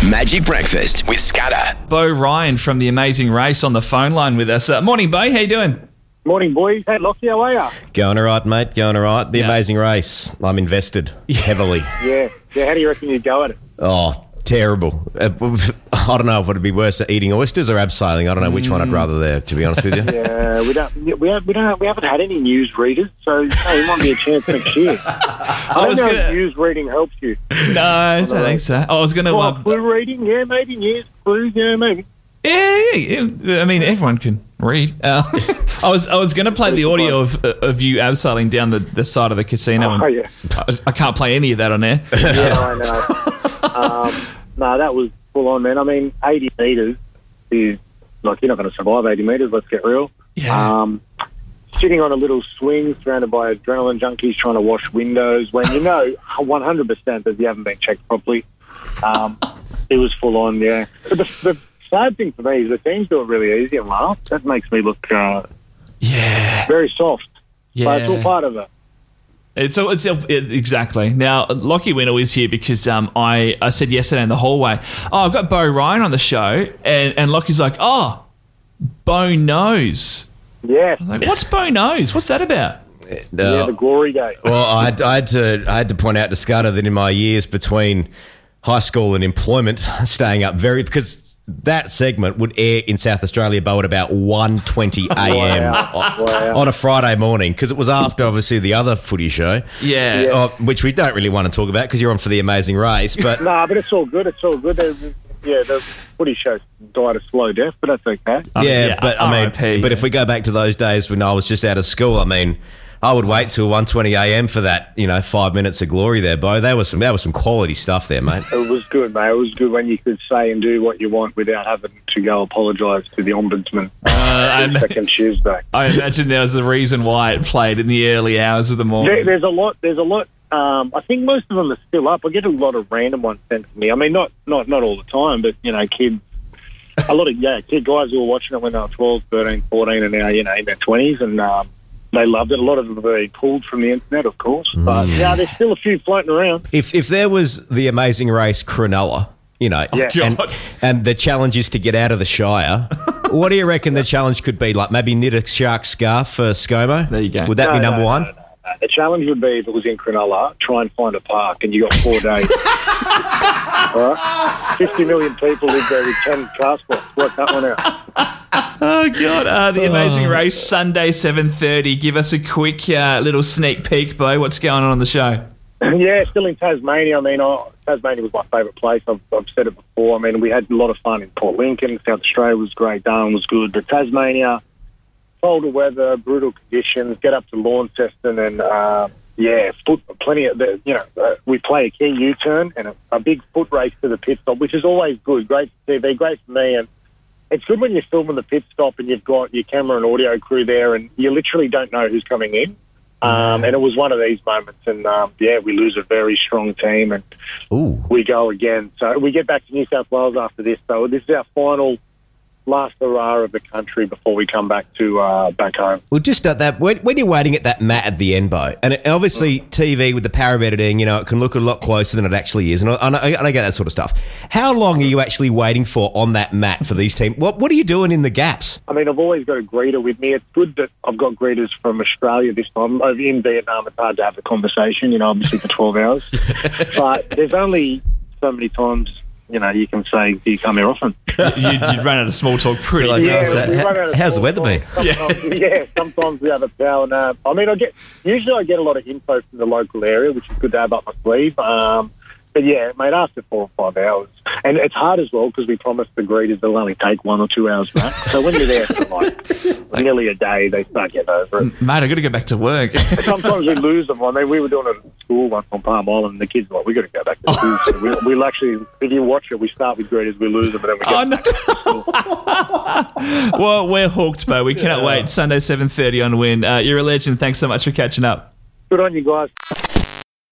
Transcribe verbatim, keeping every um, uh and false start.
Magic Breakfast with Scudder. Bo Ryan from The Amazing Race on the phone line with us. Uh, morning, Bo. How you doing? Morning, boys. Hey, Lockie, how are ya? Going all right, mate. Going all right. The Yeah. Amazing Race. I'm invested heavily. Yeah. Yeah, how do you reckon you go at it? Oh, terrible. Uh, I don't know if it would be worse at eating oysters or abseiling. I don't know which one I'd rather there, to be honest with you. Yeah, we don't, we, have, we don't, we haven't had any news readers, so hey, it might be a chance next year. I don't was know gonna- if news reading helps you. No, I don't think so. I was going to... Oh, Uh, flu reading, yeah, maybe news, flu, yeah, maybe. yeah, yeah, yeah, I mean, everyone can read. Uh, I was I was going to play the audio of of you abseiling down the, the side of the casino. Oh, and yeah. I, I can't play any of that on air. Yeah, I know. Um, no, that was full on, man. I mean, eighty metres is, like, you're not going to survive eighty metres, let's get real. Yeah. Um, sitting on a little swing surrounded by adrenaline junkies trying to wash windows when you know one hundred percent that you haven't been checked properly. Um, it was full on, yeah. But the, the sad thing for me is the teams do it really easy and laugh. That makes me look uh, Yeah. very soft. Yeah. But it's all part of it. It's, it's it, exactly. Now, Lockie Wendell is here because um, I, I said yesterday in the hallway, oh, I've got Bo Ryan on the show, and, and Lockie's like, oh, Bo knows. Yeah. I'm like, what's Bo knows? What's that about? Yeah, the glory day. Well, I had, I had to I had to point out to Scudder that in my years between high school and employment, staying up very because that segment would air in South Australia, Bo, at about one twenty a.m. Wow. on, Wow. on a Friday morning because it was after obviously the other footy show, Yeah. Yeah. uh, which we don't really want to talk about because you're on for The Amazing Race, but. Nah, but it's all good. It's all good. There's, yeah, the footy show died a slow death, but that's okay. Um, Yeah, yeah, but I mean, R I P, but yeah. if we go back to those days when I was just out of school, I mean, I would wait till one twenty a.m. for that, you know, five minutes of glory there, Bo. That was some, that was some quality stuff there, mate. It was good, mate. It was good when you could say and do what you want without having to go apologise to the ombudsman Uh, every second Tuesday. I imagine there was a reason why it played in the early hours of the There, morning. there's a lot. There's a lot. Um, I think most of them are still up. I get a lot of random ones sent to me. I mean, not not not all the time, but you know, kids. A lot of yeah, kid guys who were watching it when they were twelve, thirteen, fourteen, and now you know in their twenties, and um, they loved it. A lot of them have been pulled from the internet, of course, but yeah, there's still a few floating around. If if there was The Amazing Race Cronulla, you know, Yeah. and, God. and the challenge is to get out of the Shire, what do you reckon the challenge could be? Like maybe knit a shark scarf for ScoMo? There you go. Would that be No, number no, one? no, no, no. The challenge would be if it was in Cronulla, try and find a park, and you got four days. All right, fifty million people live there with ten car spots. Work that one out. Oh, God. Uh, the Amazing Race, Sunday, seven thirty. Give us a quick uh, little sneak peek, Bo. What's going on on the show? Yeah, still in Tasmania. I mean, I, Tasmania was my favourite place. I've, I've said it before. I mean, we had a lot of fun in Port Lincoln. South Australia was great. Darwin was good. But Tasmania, colder weather, brutal conditions. Get up to Launceston and, uh, yeah, foot, plenty of, the, you know, uh, we play a key U-turn and a, a big foot race to the pit stop, which is always good. Great for T V, great for me. And it's good when you're filming the pit stop and you've got your camera and audio crew there and you literally don't know who's coming in. Um, and it was one of these moments, and um, yeah, we lose a very strong team, and Ooh. we go again. So we get back to New South Wales after this. So this is our final last hurrah of the country before we come back to uh, back home. Well, just at that, when, when you're waiting at that mat at the end, Bo, and it, obviously T V with the power of editing, you know, it can look a lot closer than it actually is, and I, I, I get that sort of stuff. How long are you actually waiting for on that mat for these teams? What What are you doing in the gaps? I mean, I've always got a greeter with me. It's good that I've got greeters from Australia this time. Over in Vietnam, it's hard to have a conversation, you know, obviously for twelve hours. But there's only so many times, you know, you can say, do you come here often? You'd, you'd run out of small talk pretty Like, quick. yeah, so we how- run out of how's the small weather talk. Sometimes, yeah, sometimes we have a power nap. I mean, I get usually I get a lot of info from the local area, which is good to have up my sleeve. Um, but yeah, mate, after four or five hours, and it's hard as well because we promised the greeters they'll only take one or two hours back. So when you're there for like nearly a day, they start getting over it. Mate, I've got to go back to work. Sometimes we lose them. I mean, we were doing it at school once on Palm Island, and the kids were like, we got to go back to school. So we, we'll actually, if you watch it, we start with greeters, we lose them, and then we get Oh, no. Well, we're hooked, Bo. We cannot wait. Sunday, seven thirty on Win. Uh, you're a legend. Thanks so much for catching up. good on you guys.